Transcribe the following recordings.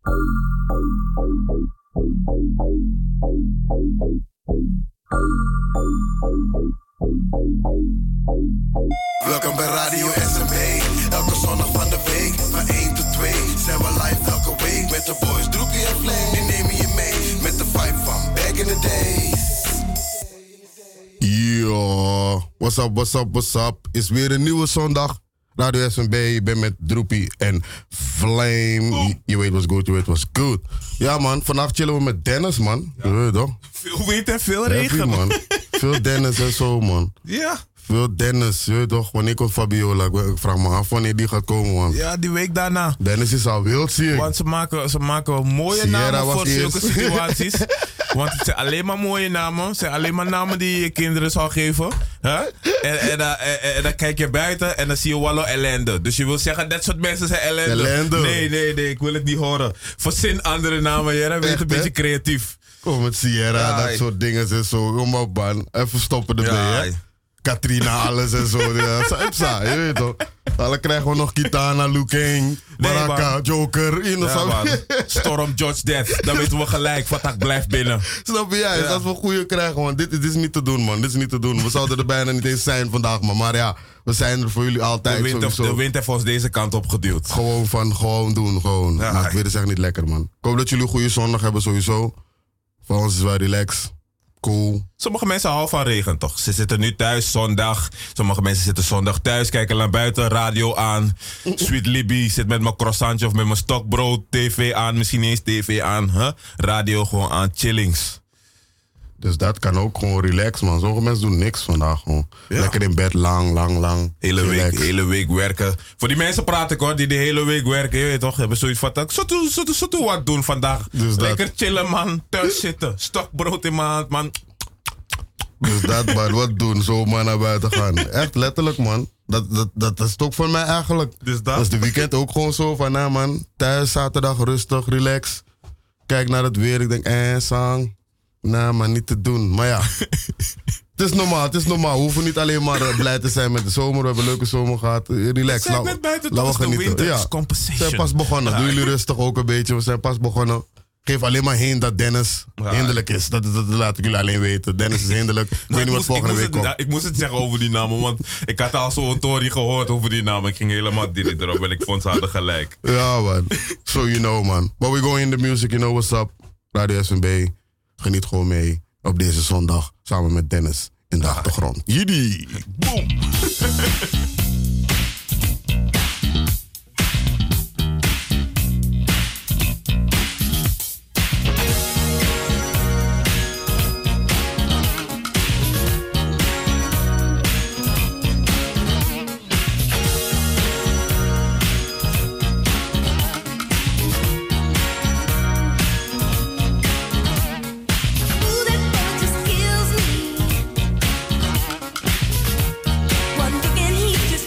Welkom bij Radio SMB. Elke zondag van de week, van 1 tot 2. Zijn we live elke week. Met de boys Droepie en Flame, die nemen je mee. Met de vibe van back in the days. Yo, what's up? Is weer een nieuwe zondag. Radio SMB, ik ben met Droepie en Flame. Je weet what's good. Ja man, vandaag chillen we met Dennis man. Ja. Je weet toch? Veel wind en veel regen man. Veel Dennis en zo man. Ja. Veel Dennis, je weet toch? Wanneer komt Fabiola? Ik vraag me af wanneer die gaat komen man. Ja, die week daarna. Dennis is al wild zie ik. Want ze maken mooie Sierra namen voor eerst. zulke situaties. Want het zijn alleen maar mooie namen. Het zijn alleen maar namen die je kinderen zal geven. Huh? En dan kijk je buiten en dan zie je wallo ellende. Dus je wil zeggen, dat soort mensen zijn ellende. Nee, ik wil het niet horen. Verzin andere namen, Jera. Wees een beetje creatief. Kom met Sierra, ja, dat soort dingen en zo. Kom op man, even stoppen ermee hè. Katrina, alles en zo. Ja, je weet toch. Dan krijgen we nog Kitana, Lukeng, Baraka, Joker. Ja, Storm, George Death. Dan weten we gelijk, Fatak blijft binnen. Snap je? Ja. Als we goede krijgen, man. Dit is niet te doen, man. Dit is niet te doen. We zouden er bijna niet eens zijn vandaag, man. Maar ja, we zijn er voor jullie altijd. De wind heeft ons deze kant op geduwd. Gewoon doen. Ja, maar ik weet het echt niet lekker, man. Ik hoop dat jullie een goede zondag hebben, sowieso. Voor ons is het wel relaxed. Cool. Sommige mensen houden van regen, toch? Ze zitten nu thuis, zondag. Sommige mensen zitten zondag thuis, kijken naar buiten, radio aan. Sweet Libby zit met mijn croissantje of met mijn stokbrood, tv aan. Misschien niet eens tv aan. Huh? Radio gewoon aan, chillings. Dus dat kan ook gewoon relaxed, man. Sommige mensen doen niks vandaag gewoon. Ja. Lekker in bed, lang. Hele week werken. Voor die mensen praat ik hoor, die de hele week werken. Je weet toch, hebben zoiets van, zo wat doen vandaag. Dus lekker dat. Chillen, man. Thuis zitten. Stokbrood in mijn hand, man. Dus dat, man. Wat doen? Zo maar naar buiten gaan. Echt letterlijk, man. Dat is het ook voor mij eigenlijk. Dus dat is de weekend ook gewoon zo van, nou man. Thuis, zaterdag, rustig, relax. Kijk naar het weer. Ik denk, sang. Nou, maar niet te doen. Maar ja, het is normaal. We hoeven niet alleen maar blij te zijn met de zomer. We hebben een leuke zomer gehad. Relax. We zijn net buiten toch de winter compensation. We zijn pas begonnen. Doe jullie rustig ook een beetje. We zijn pas begonnen. Geef alleen maar heen dat Dennis hinderlijk is. Dat laat ik jullie alleen weten. Dennis is hinderlijk. Ik weet niet wat volgende week komt. Ik moest het zeggen over die namen. Want ik had al zo'n tory gehoord over die namen. Ik ging helemaal direct erop. En ik vond ze hadden gelijk. Ja man. So you know man. But we going in the music. You know what's up. Radio SMB. Geniet gewoon mee op deze zondag samen met Dennis in de achtergrond. Jiddy! Boom! One thing and he just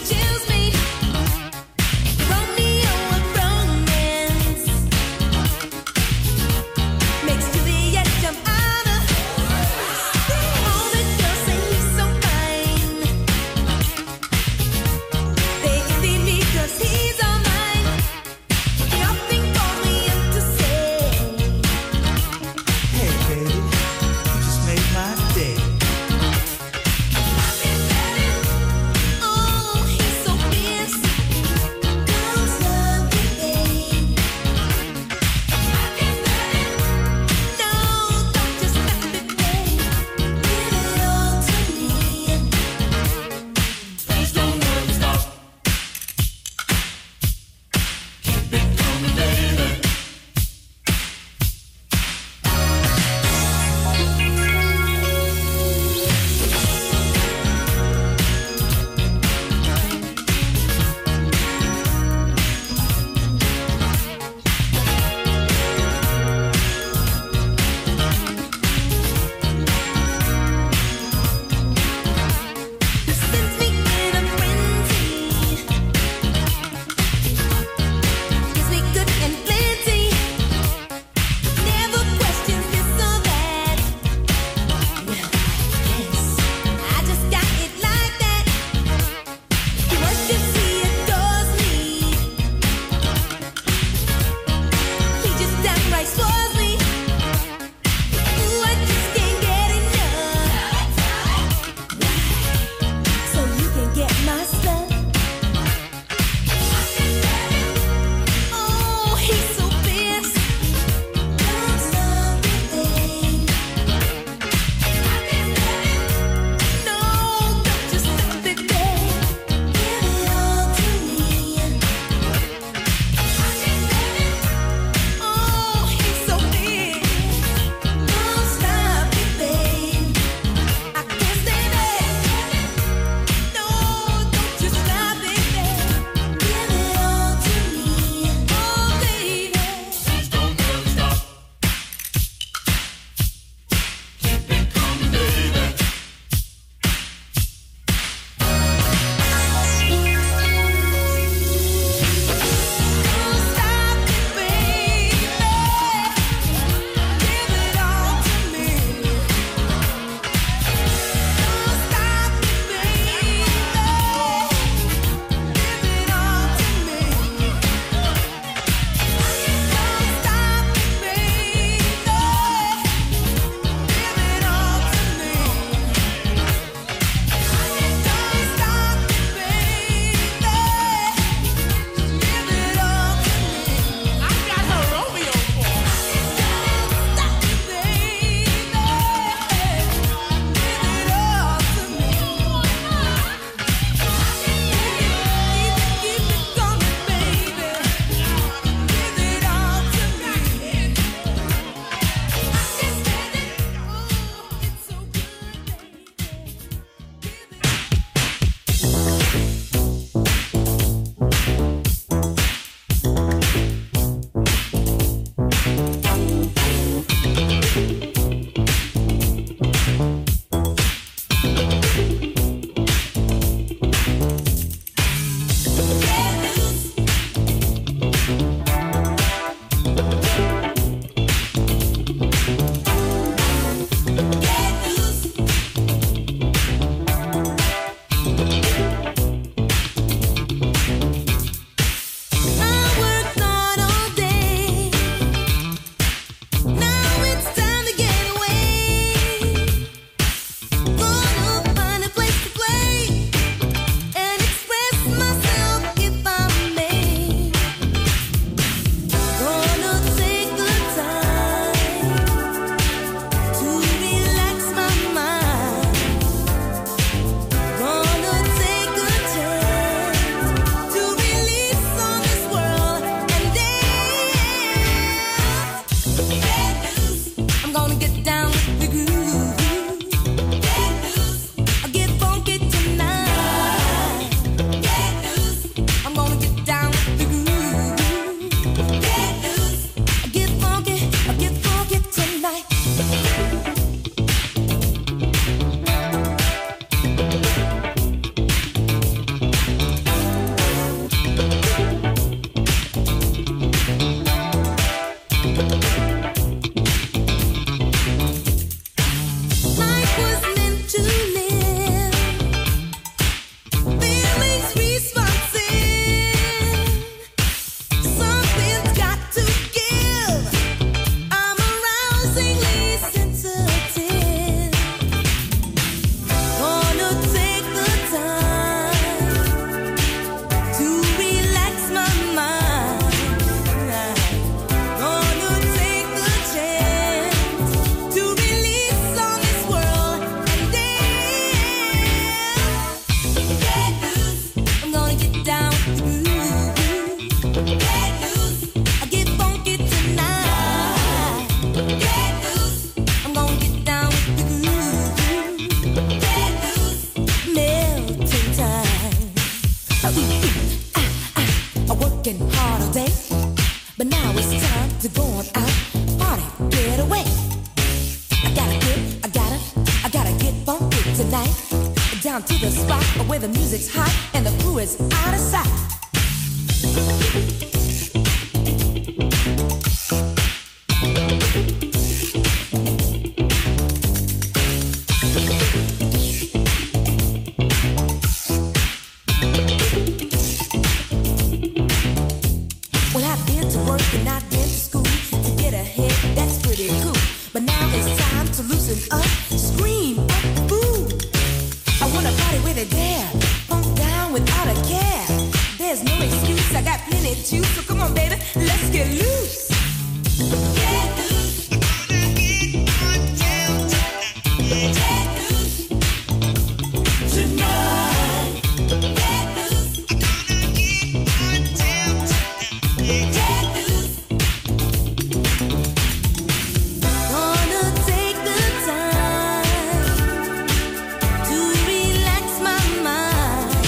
to go on out, party, get away. I gotta get funky tonight. Down to the spot where the music's hot and the crew is out of sight. Well, I've been to work and I've been to school to get ahead, that's pretty cool. But now it's time to loosen up, scream up the fool. I want a party where they dare, funk down without a care. There's no excuse, I got plenty to choose, so come on baby, let's get loose. Get loose. Get loose. Tonight. Get loose. Get loose. Gonna take the time to relax my mind.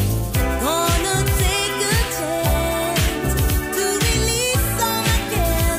Gonna take a chance to release all my cares.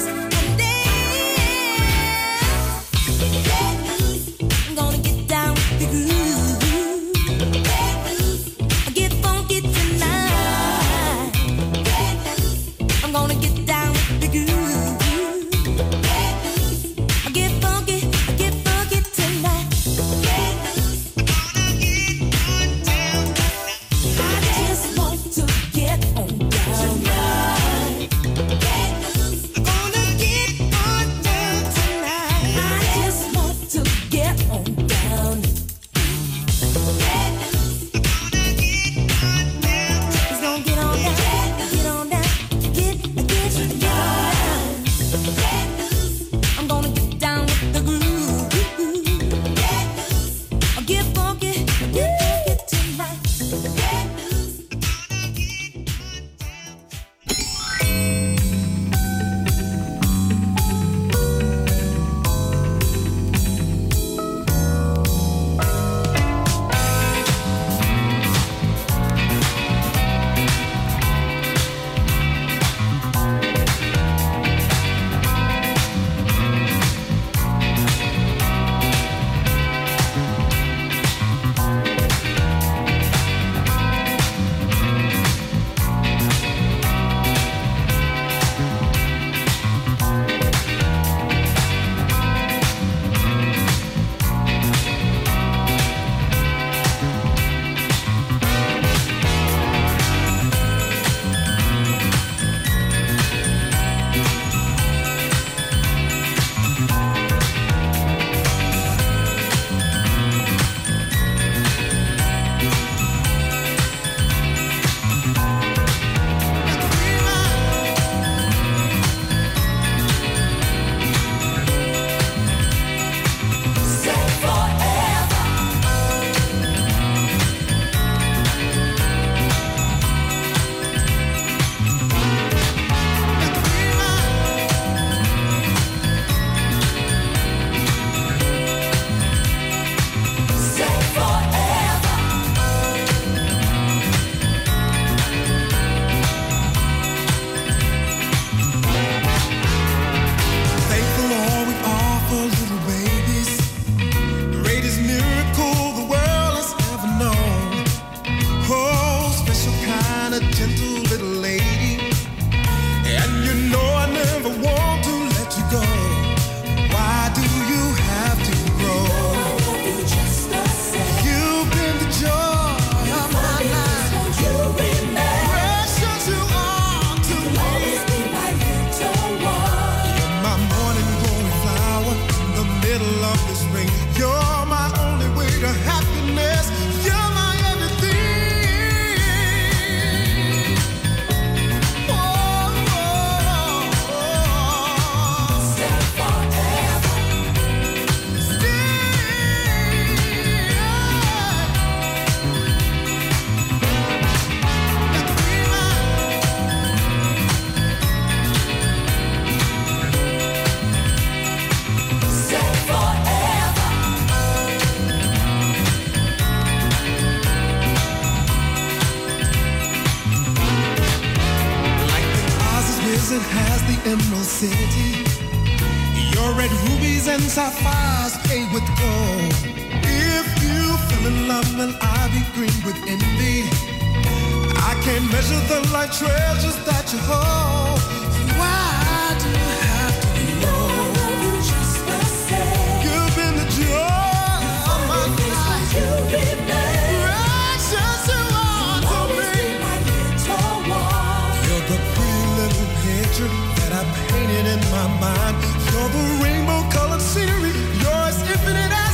Emerald City. Your red rubies and sapphires paid with gold. If you fell in love, then I'll be green with envy. I can't measure the life treasures that you hold. Why do you have to be low? I love you just the same. You've been the joy of my life. You remain precious you are to me. My little one. You're the pretty little picture that I painted in my mind. You're the rainbow-colored scenery. You're as infinite as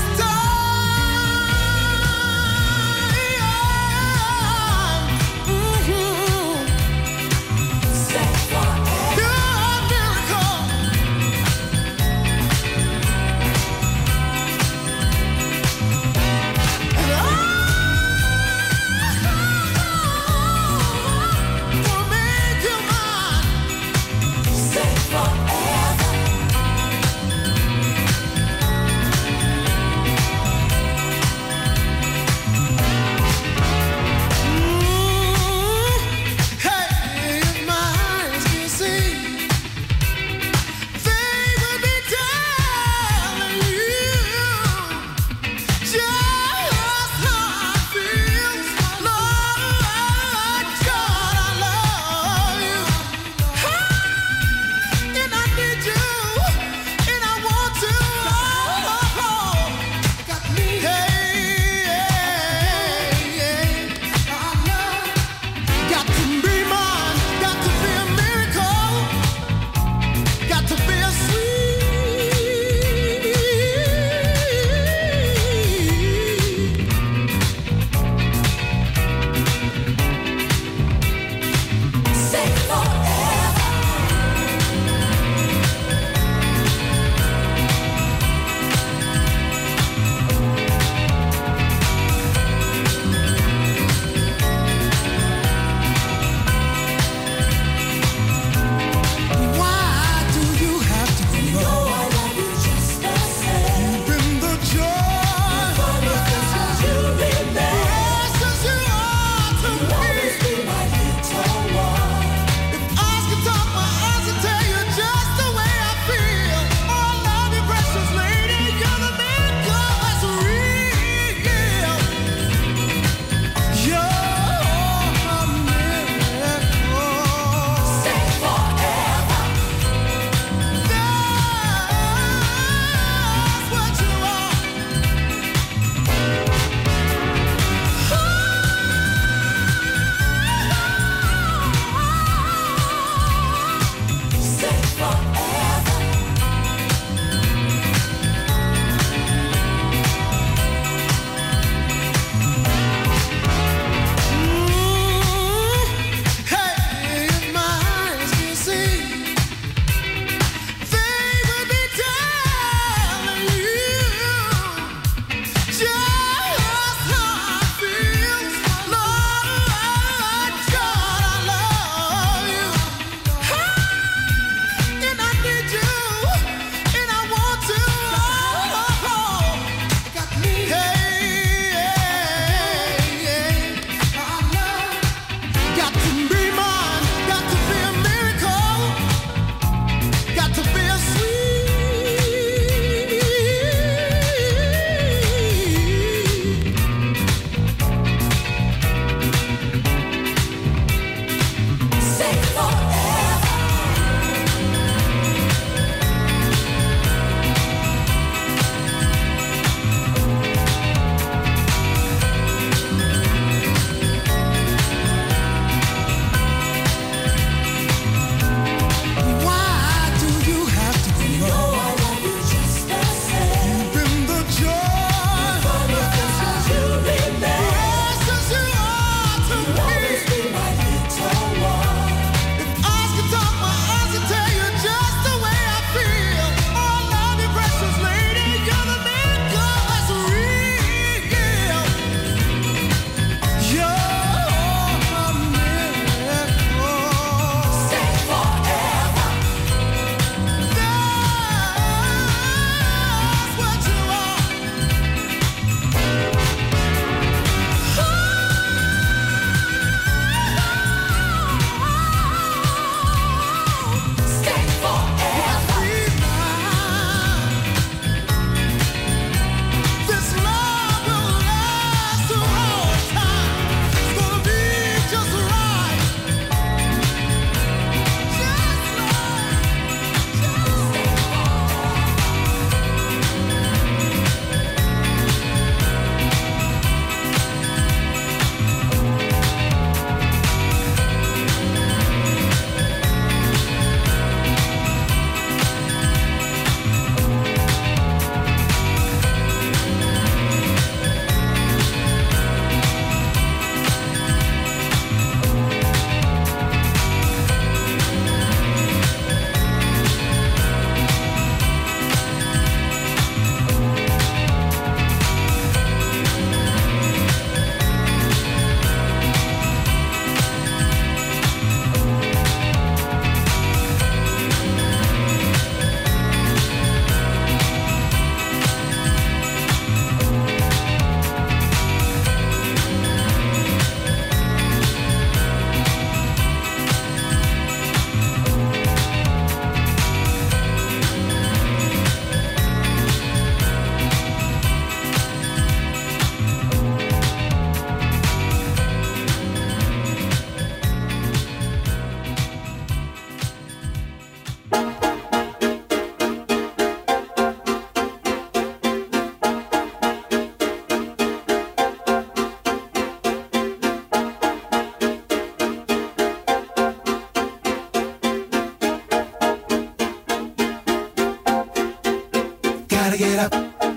Gotta get up.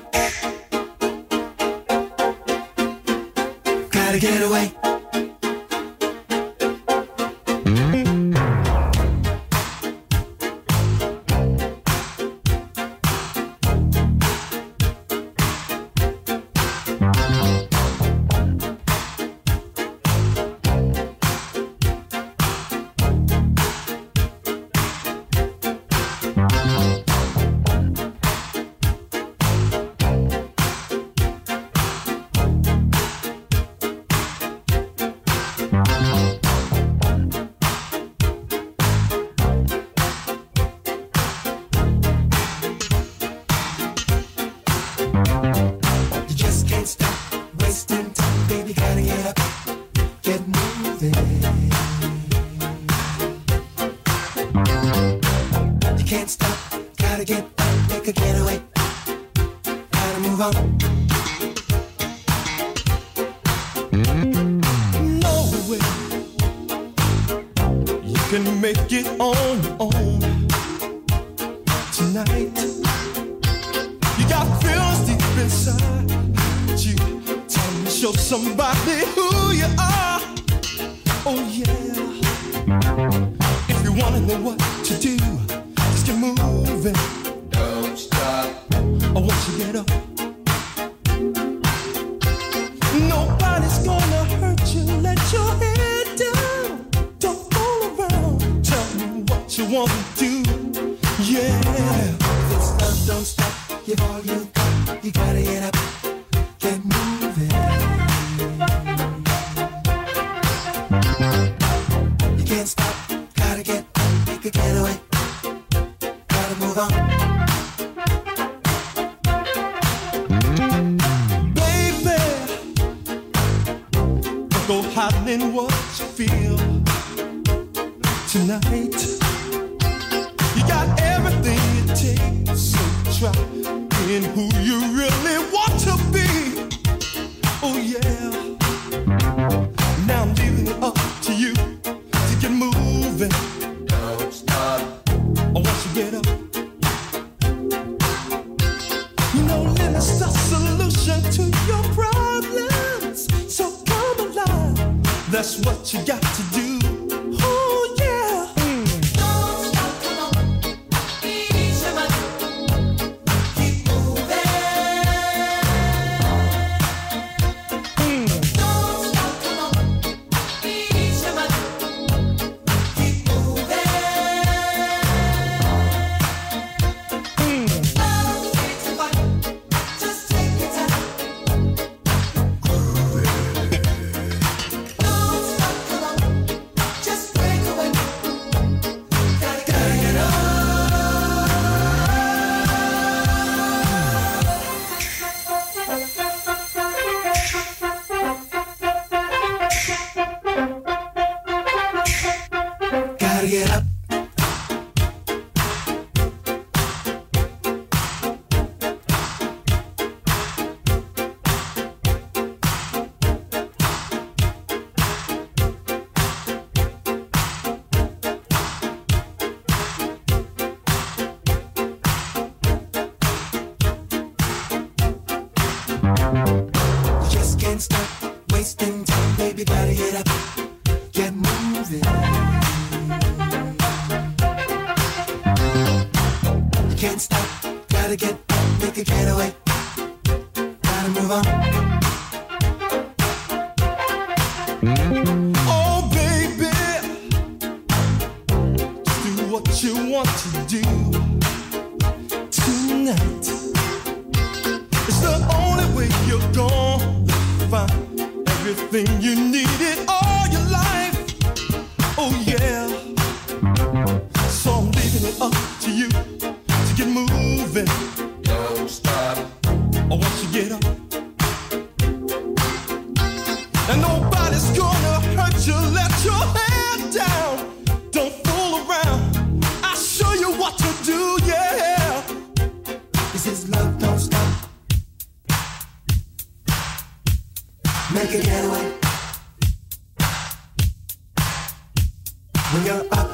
Gotta get away.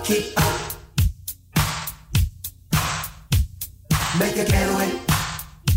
Make a getaway.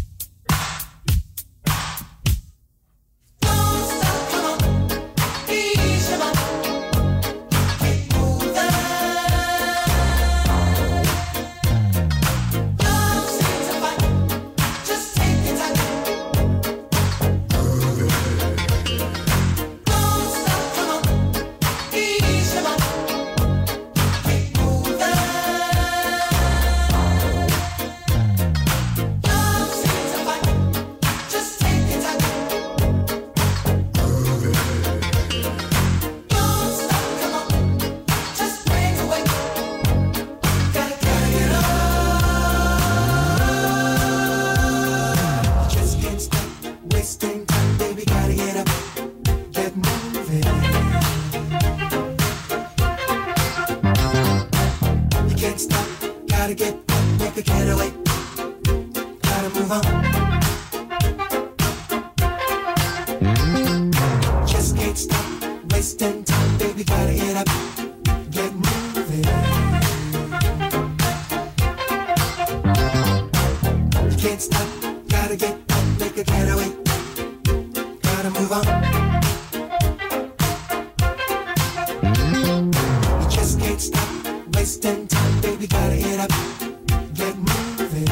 gotta get up, make a getaway. Gotta move on. Just can't stop wasting time, baby, gotta get up, get moving. You can't stop, gotta get up, make a getaway. Gotta move on. You just can't stop wasting time, baby, gotta get up, get moving.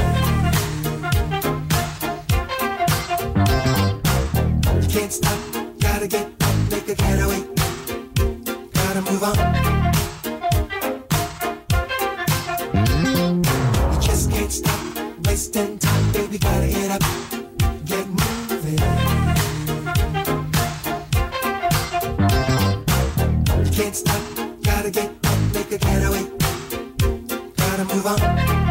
You can't stop, gotta get up, make a getaway. Gotta move on. You just can't stop wasting time, baby, gotta get up, get moving. You can't stop, gotta get up, make a getaway. Gotta move on.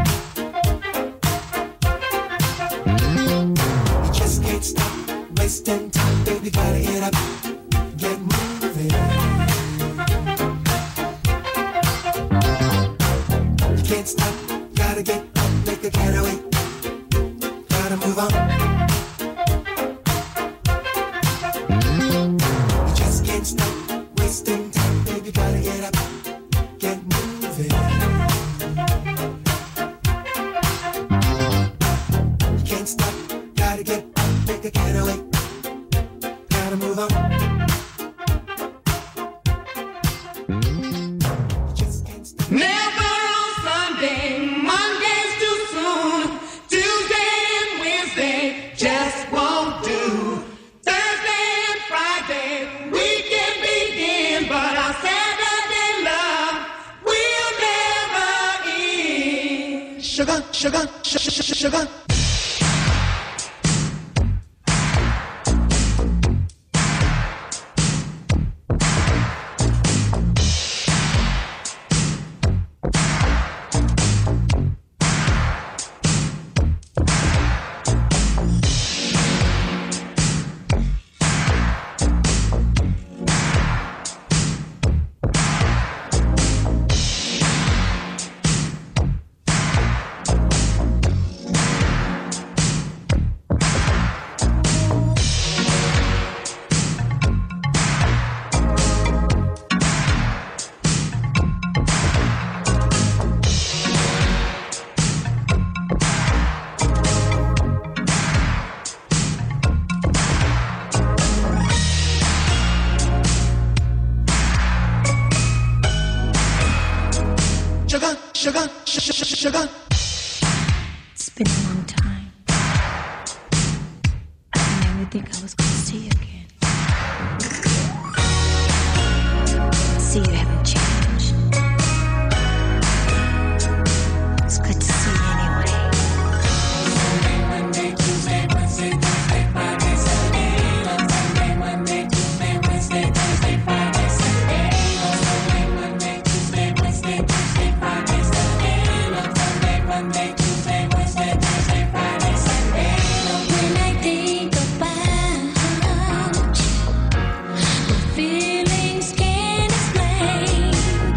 You just can't stop wasting time, baby, gotta get up, get moving. You can't stop, gotta get up, make a getaway. Gotta move on. You just can't stop wasting time, baby, gotta get up, get moving. You can't stop, gotta get up, make a getaway. Gotta move on. You just can't stop. Never on Sunday, Monday's too soon. Tuesday and Wednesday just won't do. Thursday and Friday, weekend begin, but our Saturday love will never end. Sugar, sugar, sugar. Sugar, sugar. It's been a long time. I never think I was gonna see you again. See, you haven't changed. It's good to see you anyway. Sunday, Monday, Tuesday, Wednesday, Thursday, Friday, Sunday. Sunday, Monday, Tuesday, Wednesday, Thursday, Friday, Sunday. Sunday, Monday, Tuesday, Wednesday, Thursday, Friday, Sunday. Sunday, Monday, Tuesday, Wednesday, Thursday, Friday, Sunday. When I think about the feelings can't explain.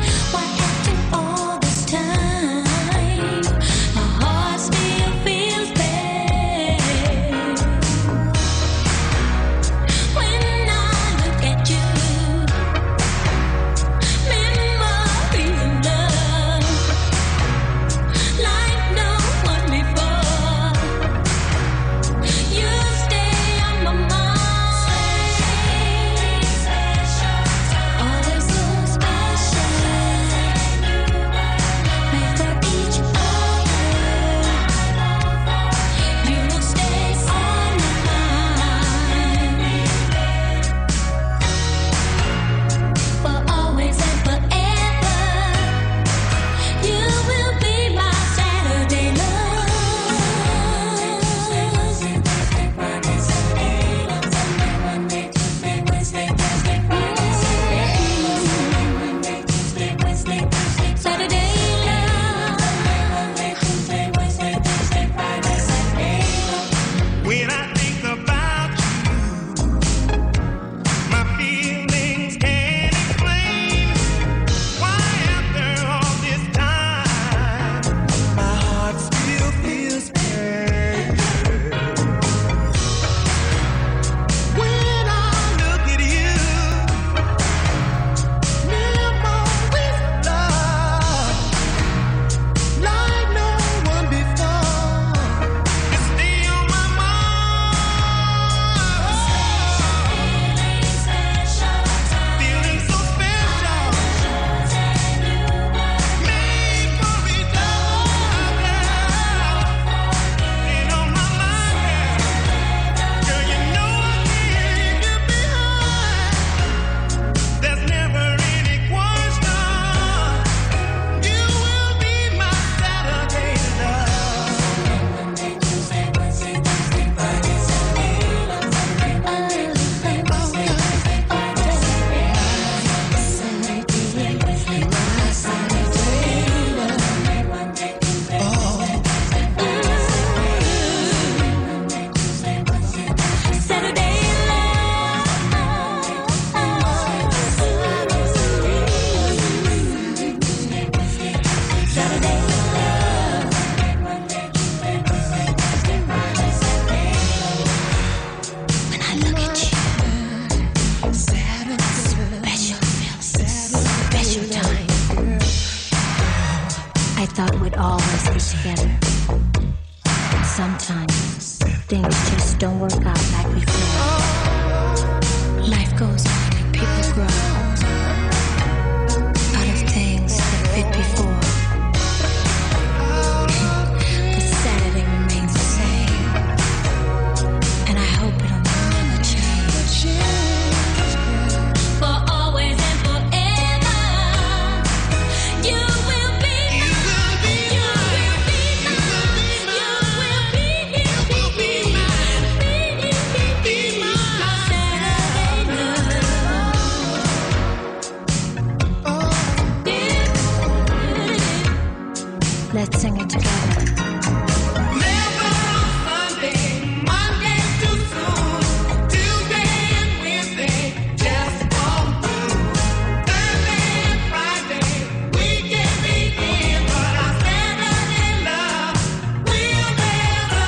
things just don't work out like we planned. Life goes on and people grow out of things that fit before. But Saturday remains the same, and I hope it'll never change. For always and forever, you will be mine. You will be mine. You will be mine. Be mine. Saturday love. Let's sing it together. Never on Sunday, Monday too soon. Tuesday and Wednesday just won't do. Thursday and Friday we can begin, but our Saturday love will never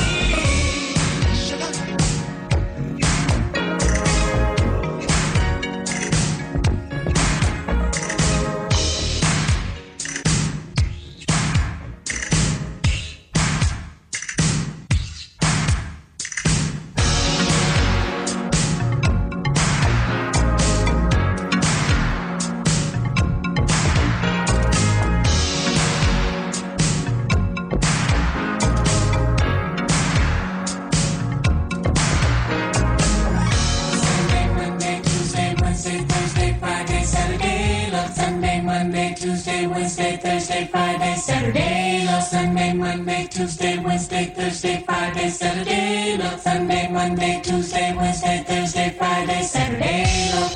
Sunday, Monday, Tuesday, Wednesday, Thursday, Friday, Saturday, love. Sunday, Monday, Tuesday, Wednesday, Thursday, Friday, Saturday, love. Sunday, Monday, Tuesday, Wednesday, Thursday, Friday, Saturday, love. Sunday, Monday, Tuesday, Wednesday, Thursday, Friday, Saturday, love.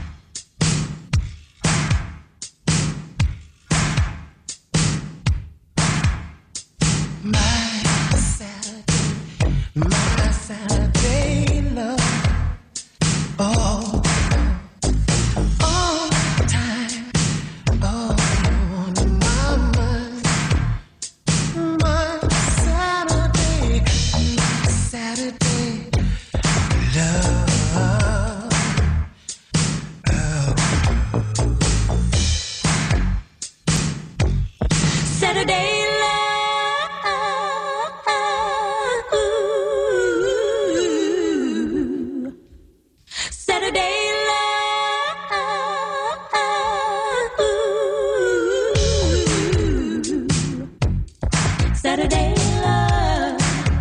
My Saturday love. All the time. Oh, on my mind. My Saturday love. Saturday love. Saturday love. Saturday love.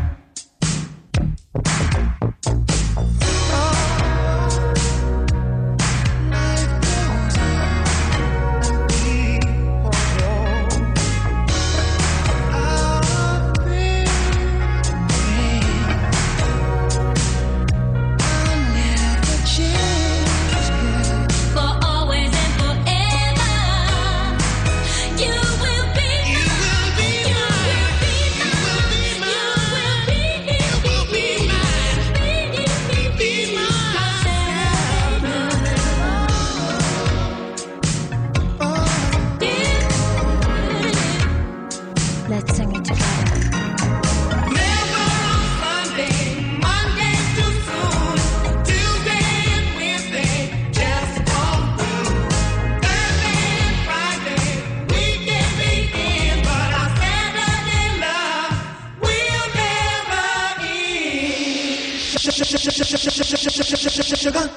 For always and forever, you will be mine. You will be mine. You will be mine. Be mine. Let's sing it together. Never on Sunday, Monday too soon. Tuesday and Wednesday just won't do. Thursday and Friday we can begin, but our Saturday love will never end. Sugar.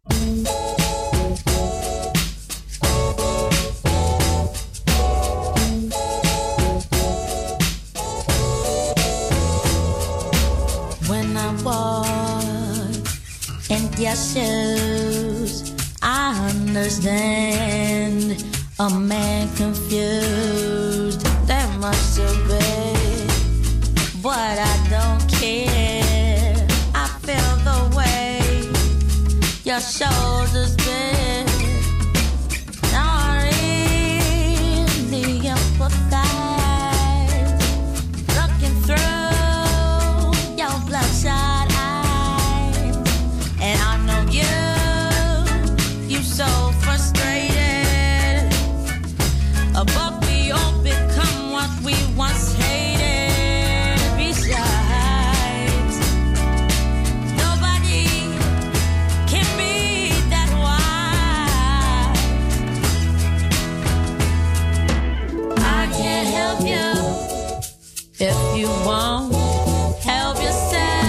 When I walk in their shoes, I understand a man confused. That must have been, but I don't care. I feel the way your shoulders bend. Not really empathize. Looking through your bloodshot eyes, and I know you so frustrated. But we all become what we once hated. Besides, nobody can be that wise. I can't help you if you won't help yourself.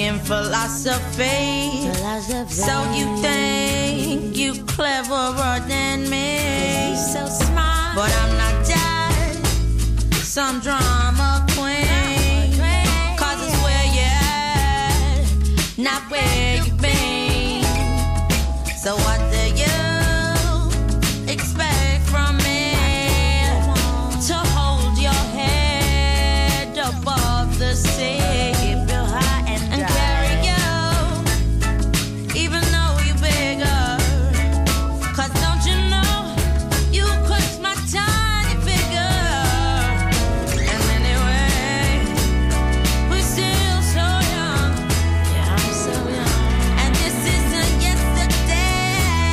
in philosophy. So you think you cleverer than me. So smart. But I'm not that. Some drama queen. Cause it's where you're at, not where you've been. So what do you expect from me? To hold your head above the sea. And carry you, even though you're bigger. Cause don't you know, you crush my tiny figure. And anyway, we're still so young. Yeah, I'm so young. And this isn't yesterday.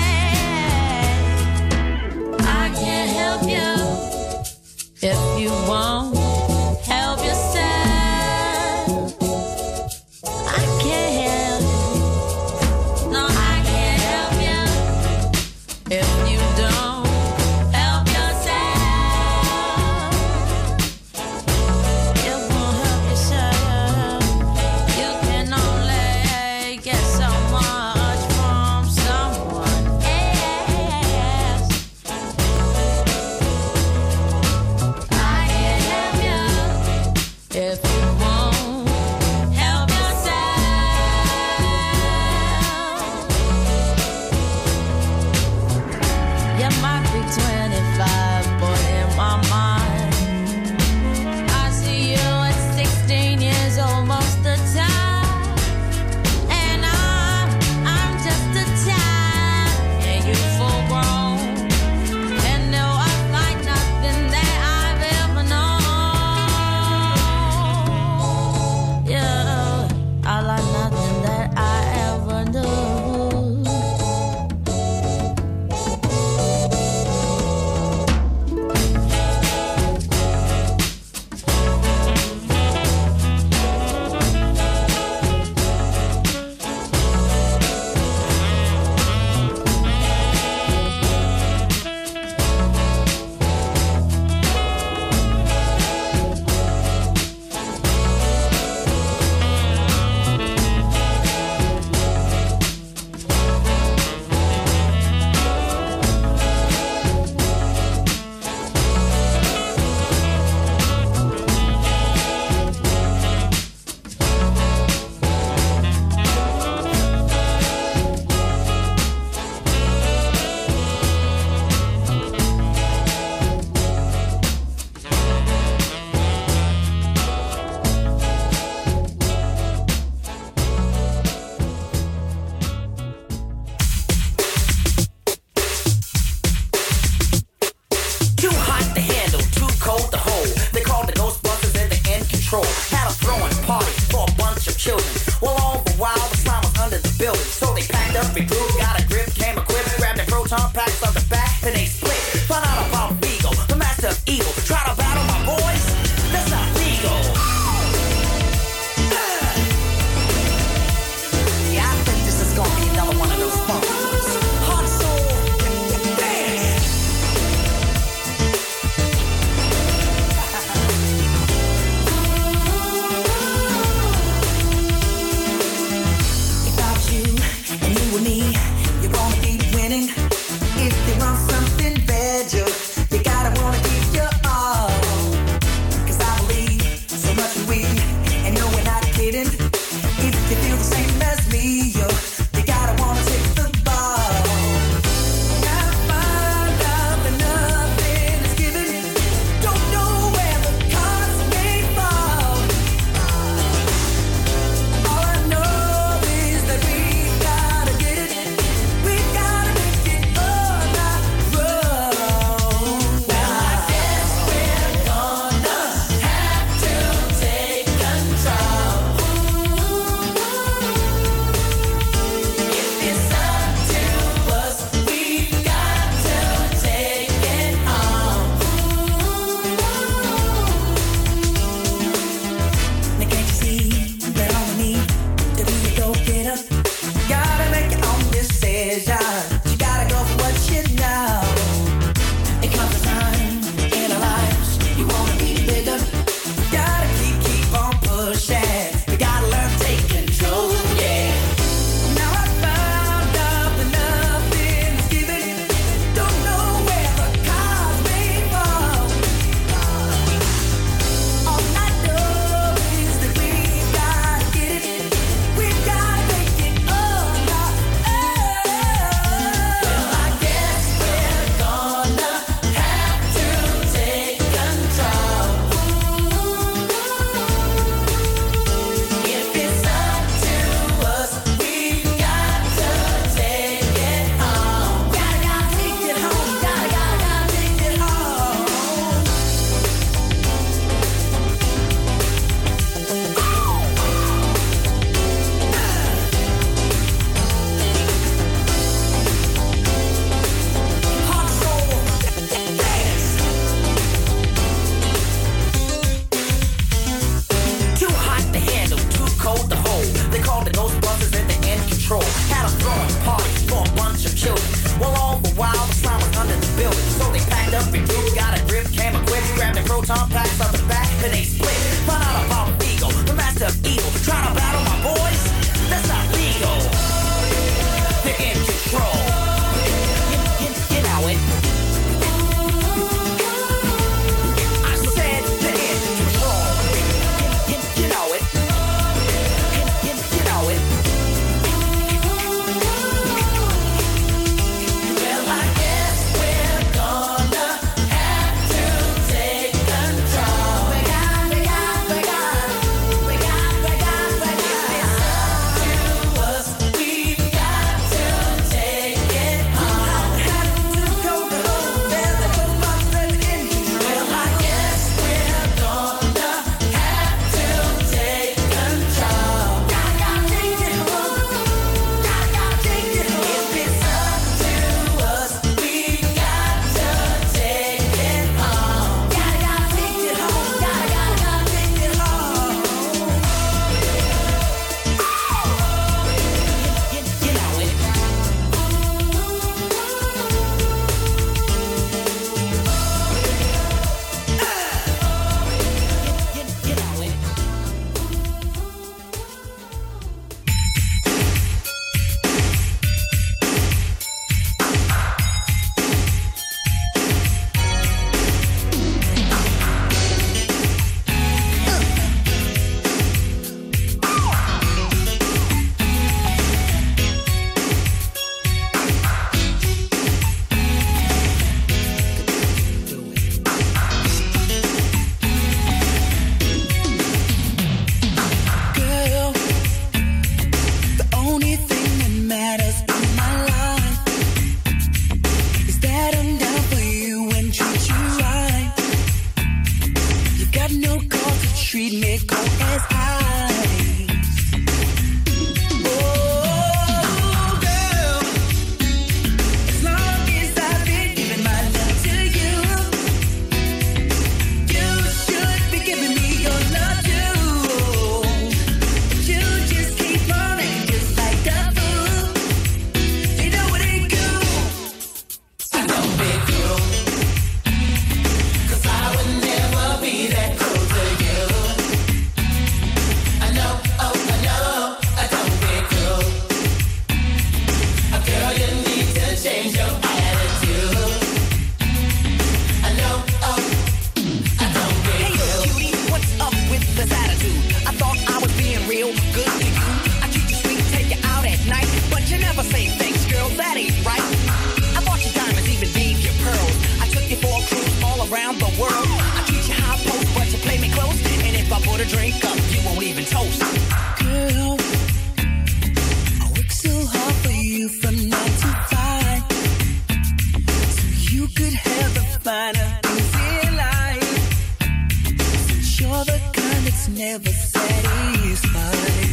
never say thanks, girl, that ain't right. I bought you diamonds, even gave you pearls. I took you for a cruise all around the world. I treat you high post, but you play me close. And if I put a drink up, you won't even toast. Girl, I work so hard for you from 9 to 5, so you could have the finer things in life. Since you're the kind that's never satisfied.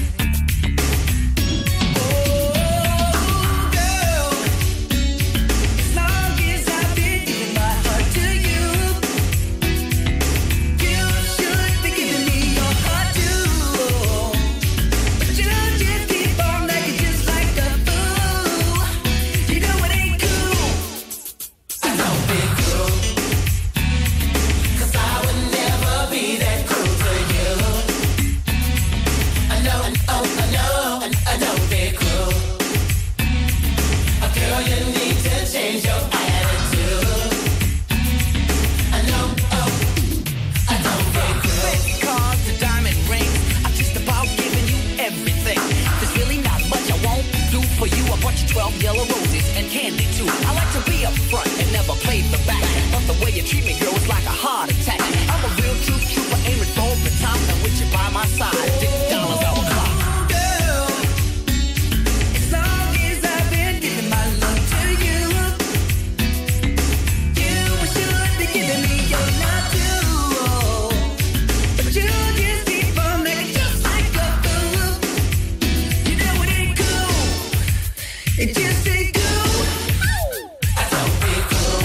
Yellow roses and candy too. I like to be up front and never play the back. But the way you treat me, girl, it's like a heart attack. I'm a real true trooper, aiming for the top. And with you by my side, $50 our clock. Girl, as long as I've been giving my love to you, you should be giving me your love too. But you just keep on making just like a fool. You know it ain't cool. It just ain't cool. I don't be cool.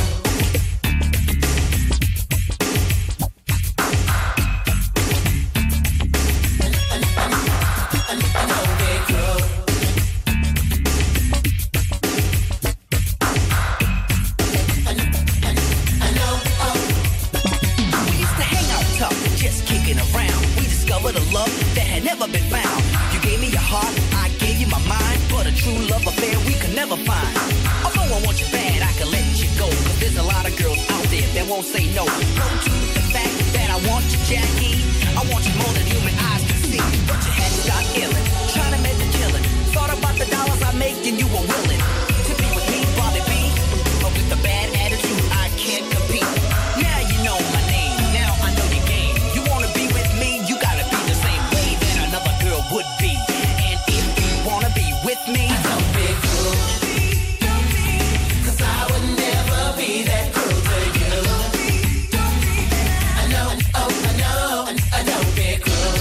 I don't be cool. I know. We used to hang out tough, just kicking around. We discovered a love that had never been found. You gave me your heart, I gave you my mind. But a true love affair we could never find. Although I want you bad, I can let you go. Cause there's a lot of girls out there that won't say no. No to the fact that I want you, Jackie. I want you more than human eyes can see. But you had to start illin', trying to make a killing. Thought about the dollars I make and you were willing to be with me, Bobby B. But with the bad attitude, I can't compete. Now you know my name, now I know your game. You wanna be with me, you gotta be the same way that another girl would be. And if you wanna be with me, don't be cool. Cause I would never be that cruel to you. I know, I don't be cool.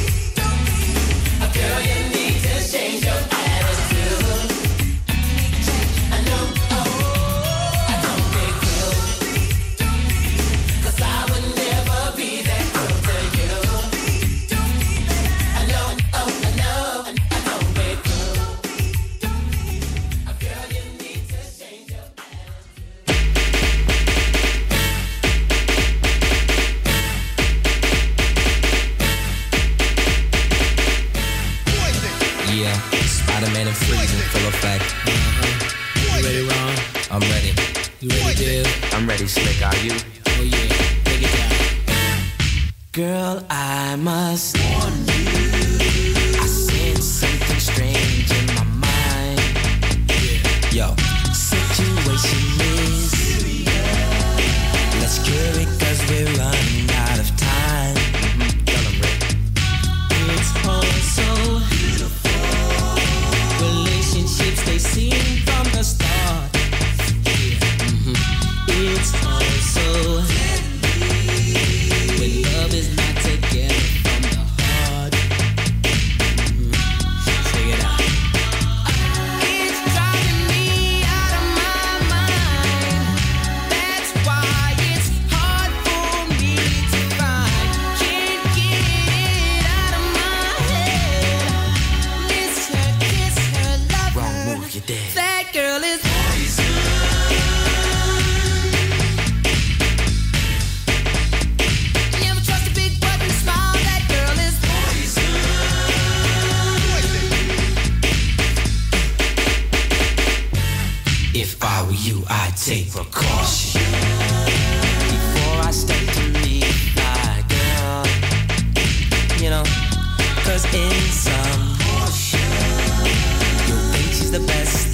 A girl, you need to change your attitude. I know, I don't be cool. Cause I would never be that cruel to you. I know, I don't be cool. A girl, you need to change your Yeah, Spider-Man and freezing, full effect. You ready, Ron? I'm ready. You ready, Dale? I'm ready, Slick. Are you? Oh yeah, take it down. Girl, I must warn you. I sense something strange in my mind. Yo, situation is let's cure it cause we're running out of time. Tell 'em, Rick. It's all so beautiful. Relationships they seem from the start. It's all so when love is not together from the heart. Check it out. It's driving me out of my mind. That's why it's hard for me to find. Can't get it out of my head. Miss her, kiss her, love Wrong her. move, you're dead. That girl is never trust a big button smile. That girl is If I were you, I'd take precaution before I step to meet my girl. You know, cause in some you'll think she's the best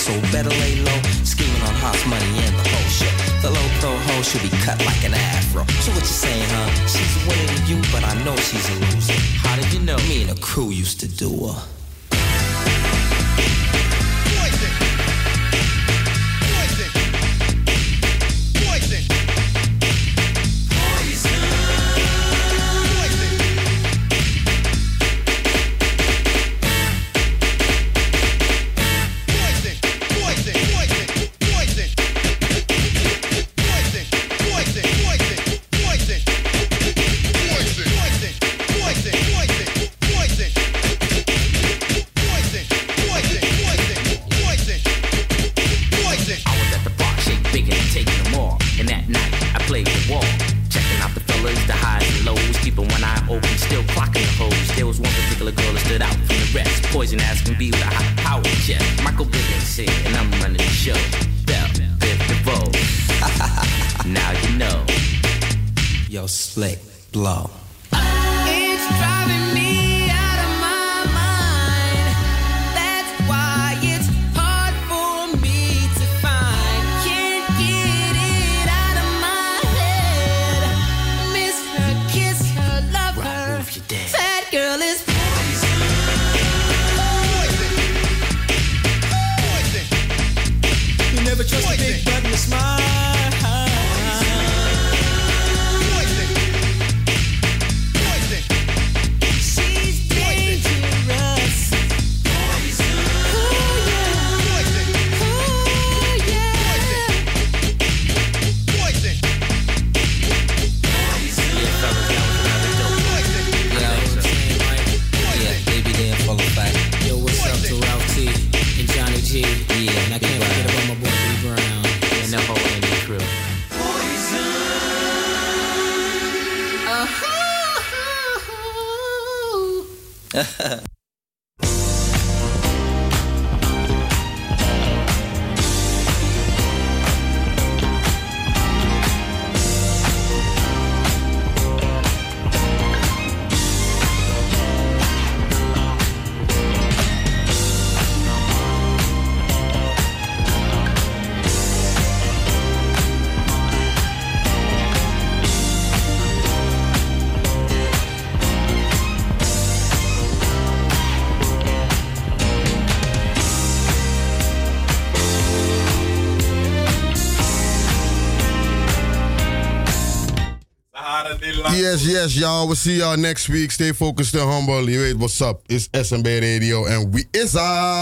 so better lay low. Scheming on Hot's money and the whole show. The low pro hoe should be cut like an afro. So what you saying, huh? She's a winner to you, but I know she's a loser. How did you know? Me and the crew used to do her. Poison ass can be with a high power jet. Michael Bivins here, and I'm running the show. Bell, Biv DeVoe. Now you know. Yo, slick, blow. It's driving me out of my mind. That's why it's hard for me to find. Can't get it out of my head. Miss her, kiss her, love her. That girl is never trust a big button to smile. She's dangerous. Ooh, yeah. Ooh, yeah. Yeah, fellas, that was another dope. Yeah, baby, they in full effect. Yo, what's up to Ralph T and Johnny G? Yeah, and I can't forget about my boy B Brown and the whole Indie crew. Yes, y'all. We'll see y'all next week. Stay focused and humble. You weet what's up. It's SMB Radio and we is